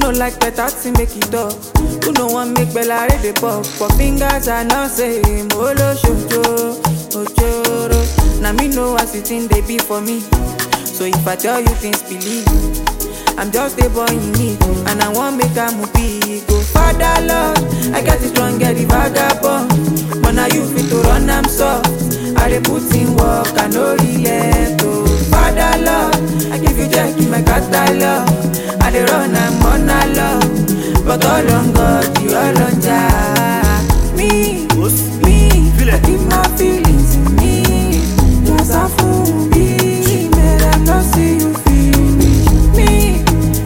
no like better to make it up. Who no one make Bella ready the pop. For fingers are not same. Olo shoujo, ojoro. Now me know what it in they be for me. So if I tell you things, believe. I'm just a boy in need, and I want make a movie. Go Father Lord, I get it wrong, get the vagabond. But now you fit to run, I'm soft. I dey put in work, I no relent. Oh Father Lord, I give you jack in my catalog. I dey run, I'm on a love. But all on God, you all on Jah. Me, I keep my feelings in me. Cause I fool me, man, I not see you finish. Me,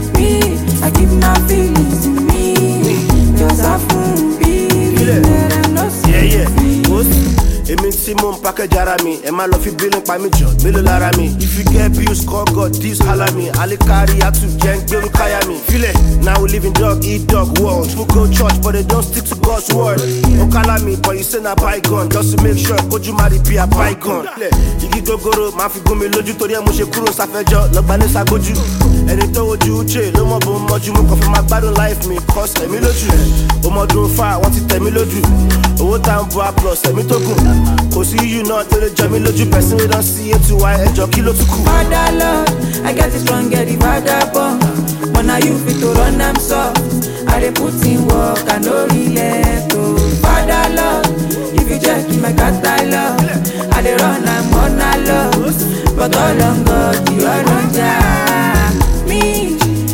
I keep my feelings in me. Cause I fool me, man, I not see you finish. Èmi tí mo ń package ara mi, ẹ má lọ fi billing pa mí jọ, mélòó lára mi. If you get bills, call God, this holla me. Alikari atu jẹ́ ń gbérú káyà mi. Fílẹ̀, now we live in dog eat dog world. People go church but they don't stick to God's word. Ó kálá mi but you say na bygone, just to make sure kójú má rí bí a bygone. Igi gogoro máa fi gún mi lójú torí ẹ mo ṣe kúrò sáfẹ́jọ́ lọ́gbàlẹ̀ ságójú. Ẹni tó wojú Uche ló mọ̀ bó ń mọ́jú mo kàn fi máa gbádùn life mi cause ẹ̀mí lójú. Ọmọdún fà wọ́n ti tẹ̀ mí lójú. Owó tá ń bọ́ a plus ẹ̀mí tó gùn. Kò sí you náà tó lè jọ mí lójú person wey don see it why ẹjọ́ kí ló tún kù. Father Lord, I get it strong, get the vagabond. But now you fit to run, I'm soft. I dey put in work, I no relent. Oh Father Lord, if you check in my catalog, I dey run, I'm on a love. But all on God, you all on Jah. Me,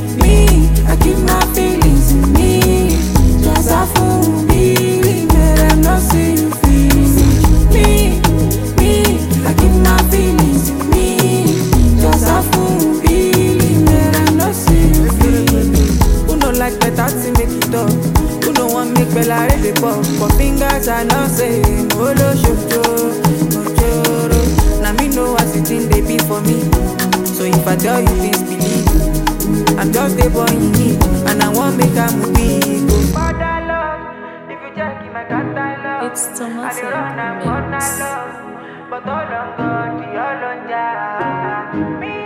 I keep my feelings in me. Just a fool me, man, I'm not see you finish. Me, I keep my feelings in me. Just a fool me, man, I'm not see you finish. Who no like better to make it up? Who no want make Bella ready the pop? For fingers are not same. Olo shoujo, ojoro. Now me know what it in they be for me. So if I tell you things, believe. I'm just a boy in need, and I want make a movie. Go Father Lord, if you check in my catalog, It's Thomas I dey run, I'm on a love. But all on God, the all on Jah. Me.